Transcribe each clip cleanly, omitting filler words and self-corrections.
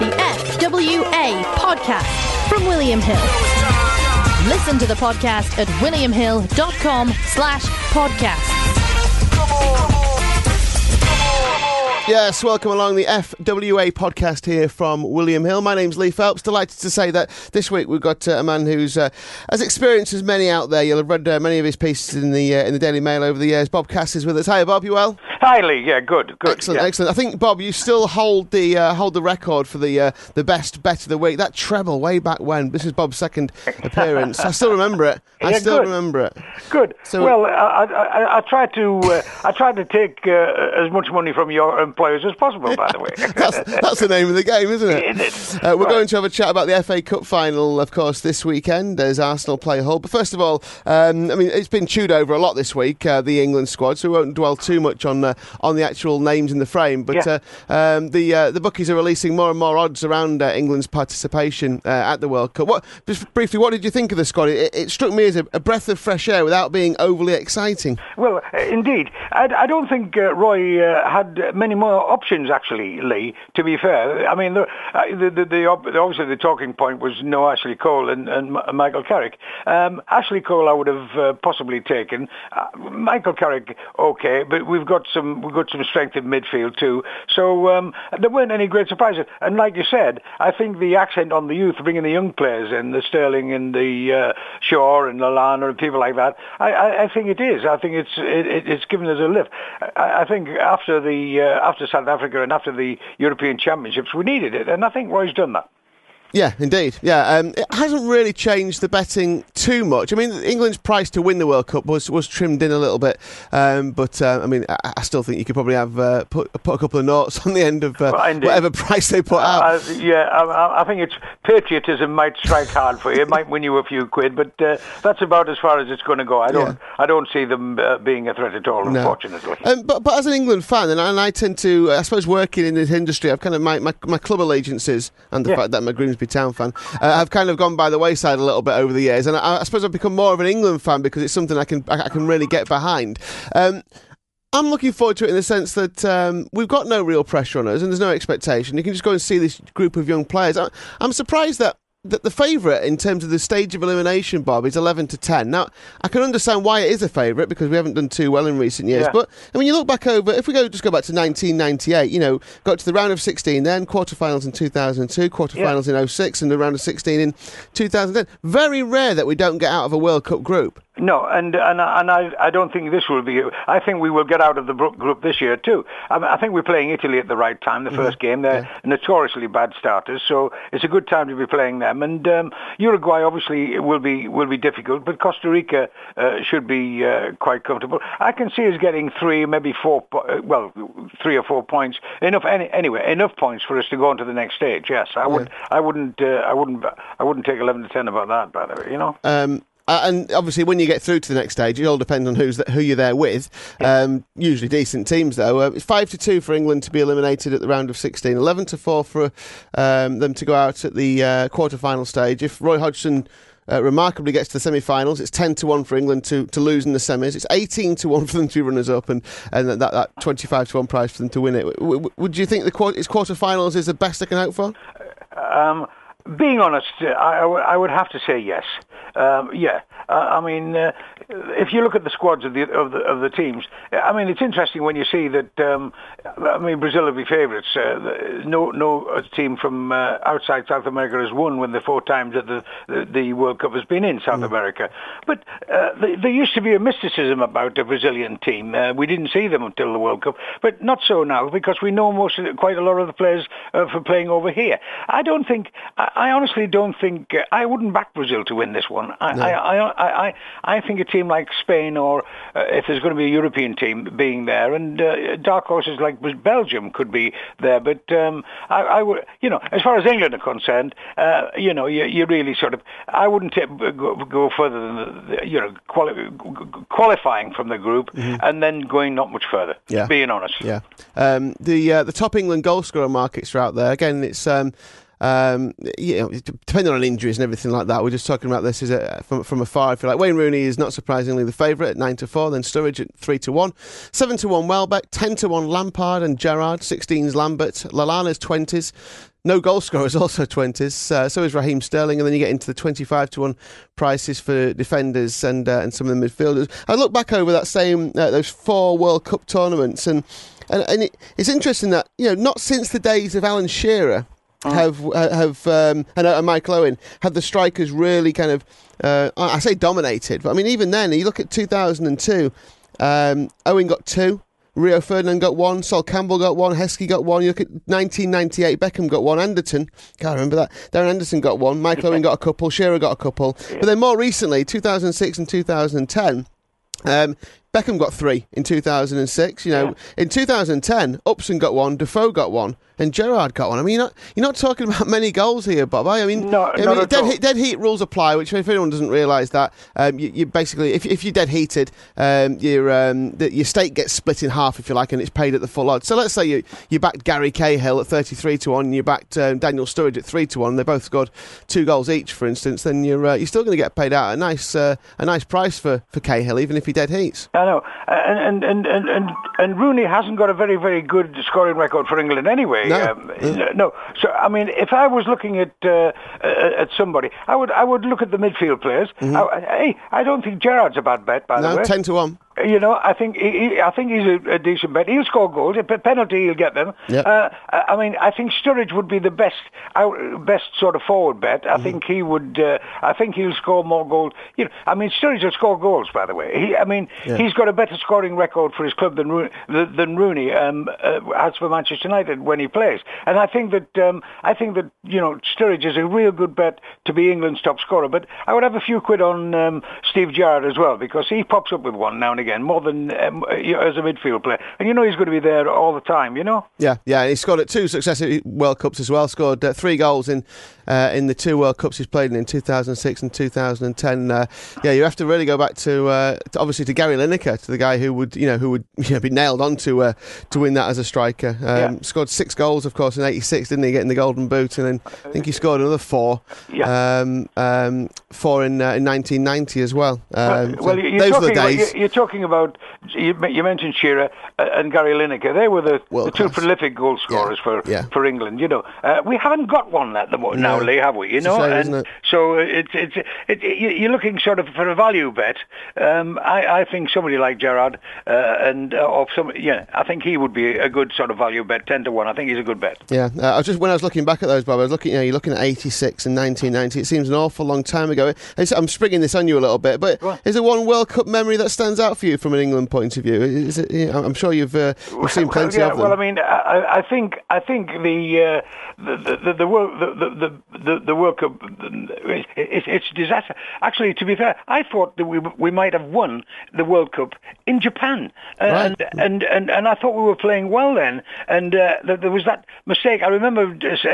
the FWA podcast from William Hill. Listen to the podcast at williamhill.com/podcasts. Yes, welcome along the FWA podcast here from William Hill. My name's Lee Phelps. Delighted to say that this week we've got a man who's as experienced as many out there. You'll have read many of his pieces in the Daily Mail over the years. Bob Cass is with us. Hi, Bob. You well? Hi, Lee. Yeah, good. Excellent, yeah. Excellent. I think, Bob, you still hold the record for the best bet of the week. That treble way back when. This is Bob's second appearance. I still remember it. Remember it. Good. So, well, I try to take as much money from your employers as possible. By the way, that's the name of the game, isn't it? It is. We're going to have a chat about the FA Cup final, of course, this weekend as Arsenal play Hull. But first of all, it's been chewed over a lot this week, the England squad, so we won't dwell too much on the actual names in the frame. But the bookies are releasing more and more odds around England's participation at the World Cup. Just briefly, what did you think of the squad? It struck me as a breath of fresh air without being overly exciting. Well, indeed. I don't think Roy had many more options, actually, Lee, to be fair. I mean, obviously the talking point was no Ashley Cole and Michael Carrick. Ashley Cole I would have possibly taken. Michael Carrick, okay, but we've got some strength in midfield too. So there weren't any great surprises. And like you said, I think the accent on the youth, bringing the young players in, the Sterling and the Shaw and Lallana and people like that, I think it is. I think it's given us a lift. I think after South Africa and after the European Championships, we needed it, and I think Roy's done that. Yeah, indeed. Yeah, it hasn't really changed the betting too much. I mean, England's price to win the World Cup was trimmed in a little bit, but I still think you could probably have put a couple of noughts on the end of whatever price they put out. I think it's patriotism might strike hard for you. It might win you a few quid, but that's about as far as it's going to go. I don't see them being a threat at all, unfortunately. But as an England fan, and I tend to, I suppose, working in this industry, I've kind of my club allegiances and the fact that I'm a Grimsby Town fan, I've kind of gone by the wayside a little bit over the years, and I suppose I've become more of an England fan because it's something I can really get behind. I'm looking forward to it in the sense that we've got no real pressure on us and there's no expectation. You can just go and see this group of young players. I'm surprised that the favourite in terms of the stage of elimination, Bob, is 11-10. Now, I can understand why it is a favourite because we haven't done too well in recent years. Yeah. But I mean, you look back over, if we go back to 1998, got to the round of 16 then, quarterfinals in 2002, quarterfinals in 06, and the round of 16 in 2010. Very rare that we don't get out of a World Cup group. No, and I don't think this will be. I think we will get out of the group this year too. I think we're playing Italy at the right time. The first game, they're notoriously bad starters, so it's a good time to be playing them. And Uruguay obviously will be difficult, but Costa Rica should be quite comfortable. I can see us getting 3 or 4 points. Enough points for us to go on to the next stage. Yes, I wouldn't take 11-10 about that. By the way, and obviously, when you get through to the next stage, it all depends on who you're there with. Usually decent teams, though. It's 5-2 for England to be eliminated at the round of 16. 11-4 for them to go out at the quarter-final stage. If Roy Hodgson remarkably gets to the semi-finals, it's 10-1 for England to lose in the semis. It's 18-1 for them to be runners-up, and that 25-1 prize for them to win it. Would you think its quarter-finals is the best they can hope for? Being honest, I would have to say yes. I mean, if you look at the squads of the teams, I mean, it's interesting when you see that. Brazil will be favourites. No team from outside South America has won when the 4 times that the World Cup has been in South America. But there used to be a mysticism about the Brazilian team. We didn't see them until the World Cup, but not so now because we know quite a lot of the players for playing over here. I honestly don't think I wouldn't back Brazil to win this one. I think a team like Spain, or if there's going to be a European team being there, and dark horses like Belgium could be there. But I would, as far as England are concerned, you really sort of, I wouldn't go further than qualifying from the group and then going not much further. Yeah. Being honest. Yeah. The top England goal scorer markets are out there. Again, it's. Depending on injuries and everything like that, we're just talking about this from afar. If you like, Wayne Rooney is not surprisingly the favourite at 9-4, then Sturridge at 3-1, 7-1 Welbeck, 10-1 Lampard and Gerrard, 16s Lambert, Lallana's 20s, No goal scorers, also 20s. So is Raheem Sterling, and then you get into the 25-1 prices for defenders and some of the midfielders. I look back over that same those 4 World Cup tournaments, and it's interesting that not since the days of Alan Shearer and Michael Owen have the strikers really kind of I say dominated, but I mean even then you look at 2002, Owen got 2. Rio Ferdinand got 1, Sol Campbell got 1, Heskey got 1. You look at 1998, Beckham got 1, Anderton, can't remember that, Darren Anderson got 1, Michael Owen got a couple, Shearer got a couple. Yeah. But then more recently, 2006 and 2010, Beckham got 3 in 2006. In 2010, Upson got 1, Defoe got 1, and Gerrard got 1. I mean, you're not talking about many goals here, Bob. I mean, dead heat rules apply. Which, if anyone doesn't realise that, you basically, if you're dead heated, your stake gets split in half, if you like, and it's paid at the full odds. So let's say you backed Gary Cahill at 33-1, and you backed Daniel Sturridge at 3-1. They both scored 2 goals each, for instance. Then you're still going to get paid out a nice price for Cahill, even if he dead heats. I know, and Rooney hasn't got a very, very good scoring record for England anyway. No. So I mean, if I was looking at somebody, I would look at the midfield players. Mm-hmm. I don't think Gerrard's a bad bet, by the way. No, 10-1. I think he's a decent bet. He'll score goals. A penalty, he'll get them. Yep. I think Sturridge would be the best sort of forward bet. I think he would. I think he'll score more goals. Sturridge will score goals. By the way, he's got a better scoring record for his club than Rooney has for Manchester United when he plays. And I think that Sturridge is a real good bet to be England's top scorer. But I would have a few quid on Steve Gerrard as well, because he pops up with one now and again, more than as a midfield player, and he's going to be there all the time. Yeah. He scored at 2 successive World Cups as well. Scored 3 goals in the 2 World Cups he's played in 2006 and 2010. You have to really go back to obviously to Gary Lineker, to the guy who would be nailed on to win that as a striker. Scored 6 goals, of course, in '86, didn't he? Getting the Golden Boot, and then I think he scored another 4. 4 in 1990 as well. Those were the days. You're talking about, you mentioned Shearer and Gary Lineker. They were the 2 prolific goal scorers for England. We haven't got one at the moment now, Lee, have we? Shame, so you're looking sort of for a value bet. I think somebody like Gerrard I think he would be a good sort of value bet, 10-1. I think he's a good bet. Yeah, when I was looking back at those, Bob, I was looking. You're looking at 86 and 1990. It seems an awful long time ago. I'm springing this on you a little bit, but is there one World Cup memory that stands out for you from an England point of view? Is it? I'm sure you've seen plenty of them. Well, I mean, I think the World Cup, it's disaster. Actually, to be fair, I thought that we might have won the World Cup in Japan, right. and I thought we were playing well then, and there was that mistake. I remember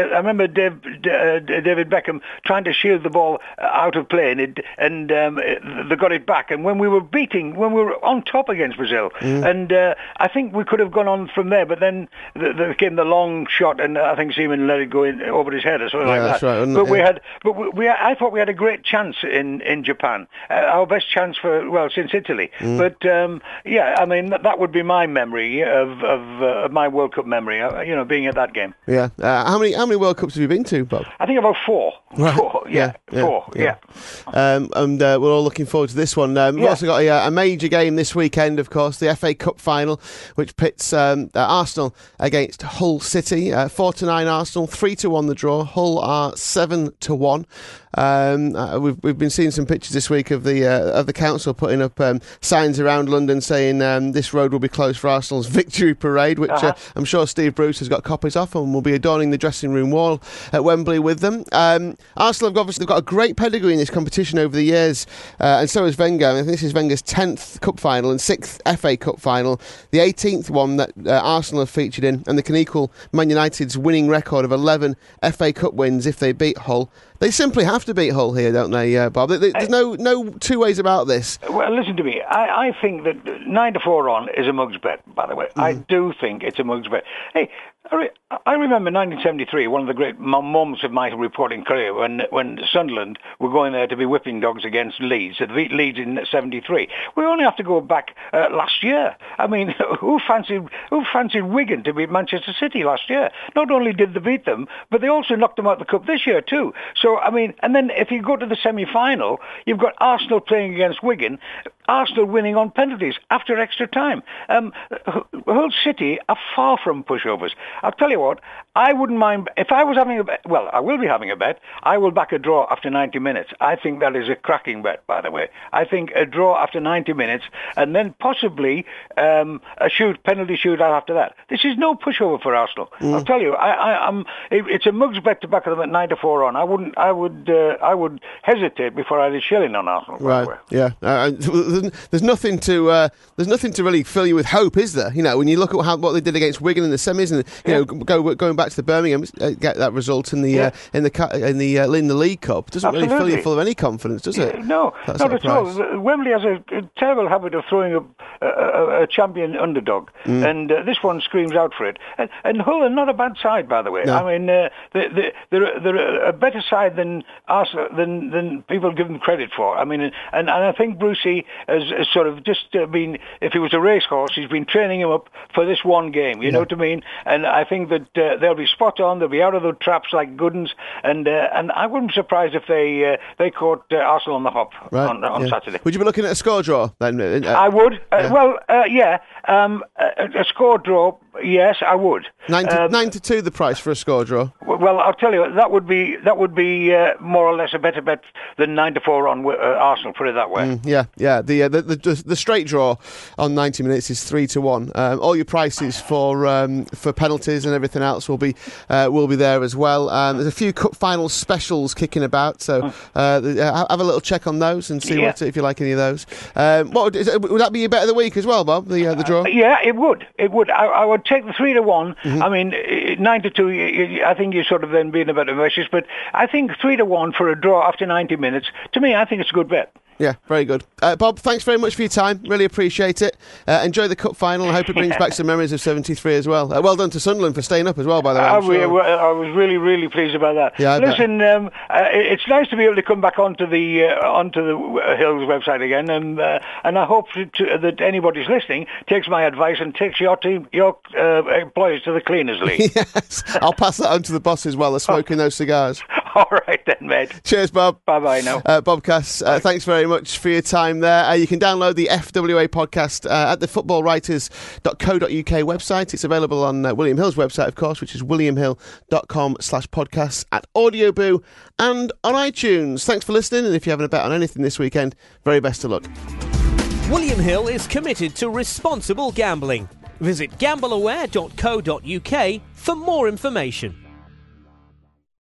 David Beckham trying to shield the ball out of play, and they got it back. And when we were on top against Brazil, and I think we could have gone on from there, but then there came the long shot, and I think Seaman let it go in over his head or something like that's that. Right, I thought we had a great chance in Japan, our best chance since Italy. But that would be my memory of my World Cup memory. Being at that game. Yeah. How many World Cups have you been to, Bob? I think about 4. Right. 4. Yeah. 4. Yeah. And we're all looking forward to this one. We've also got a major game this weekend, of course, the FA Cup final, which pits Arsenal against Hull City. 4-9 Arsenal, 3-1 the draw. Hull are 7-1. We've been seeing some pictures this week of the council putting up signs around London saying this road will be closed for Arsenal's victory parade, which I'm sure Steve Bruce has got copies of and will be adorning the dressing room wall at Wembley with them. Arsenal have obviously got a great pedigree in this competition over the years, and so has Wenger. I think this is Wenger's 10th cup final and 6th FA Cup final, the 18th one that Arsenal have featured in, and they can equal Man United's winning record of 11 FA Cup wins if they beat Hull. They simply have to beat Hull here, don't they, Bob? There's no two ways about this. Well, listen to me. I think that 9-4 on is a mug's bet, by the way. I do think it's a mug's bet. Hey, I remember 1973, one of the great moments of my reporting career, when Sunderland were going there to be whipping dogs against Leeds. They beat Leeds in 73. We only have to go back last year. I mean, who fancied Wigan to beat Manchester City last year? Not only did they beat them, but they also knocked them out of the cup this year too. So, I mean, and then if you go to the semi-final, you've got Arsenal playing against Wigan, Arsenal winning on penalties after extra time. Hull City are far from pushovers. I'll tell you what, I wouldn't mind, if I was having a bet, well, I will be having a bet, I will back a draw after 90 minutes. I think that is a cracking bet, by the way. I think a draw after 90 minutes, and then possibly a penalty shootout after that. This is no pushover for Arsenal. I'll tell you, it's a mug's bet to back them at 9-4 on. I would hesitate before I did shilling on Arsenal. Right. Yeah. There's nothing to really fill you with hope, is there? You know, when you look at what they did against Wigan in the semis, and going back to the Birmingham, get that result in the League Cup, doesn't really fill you full of any confidence, does it? No, not at all. Wembley has a terrible habit of throwing a champion underdog, and this one screams out for it. And Hull are not a bad side, by the way. No. I mean, they're a better side than Arsenal than people give them credit for. I mean, and I think Brucey has sort of just been, if he was a racehorse, he's been training him up for this one game. You know what I mean? And I think that they'll be spot on. They'll be out of the traps like Goodens, and I wouldn't be surprised if they caught Arsenal on the hop on Saturday. Would you be looking at a score draw then? I would. A score draw. Yes, I would. 9-2 the price for a score draw. Well, I'll tell you, that would be more or less a better bet than 9-4 on Arsenal. Put it that way. The straight draw on 90 minutes is 3-1. All your prices for penalties and everything else will be there as well. There's a few cup final specials kicking about, so have a little check on those and see if you like any of those. Would that be your bet of the week as well, Bob? The draw. Yeah, it would. I would take the 3-1. I mean, 9-2. I think you're sort of then being a bit ambitious, but I think 3-1 for a draw after 90 minutes. To me, I think it's a good bet. Yeah, very good. Bob, thanks very much for your time. Really appreciate it. Enjoy the cup final. I hope it brings back some memories of 73 as well. Well done to Sunderland for staying up as well, by the way. I was really, really pleased about that. Yeah, listen, it's nice to be able to come back onto the Hills website again, and I hope that anybody's listening takes my advice and takes your employees to the Cleaners League. Yes, I'll pass that on to the boss as well. They're smoking those cigars. All right then, mate. Cheers, Bob. Bye-bye now. Bob Cass, thanks very much for your time there. You can download the FWA podcast at the footballwriters.co.uk website. It's available on William Hill's website, of course, which is williamhill.com/podcasts, at Audioboo and on iTunes. Thanks for listening, and if you're having a bet on anything this weekend, very best of luck. William Hill is committed to responsible gambling. Visit gambleaware.co.uk for more information.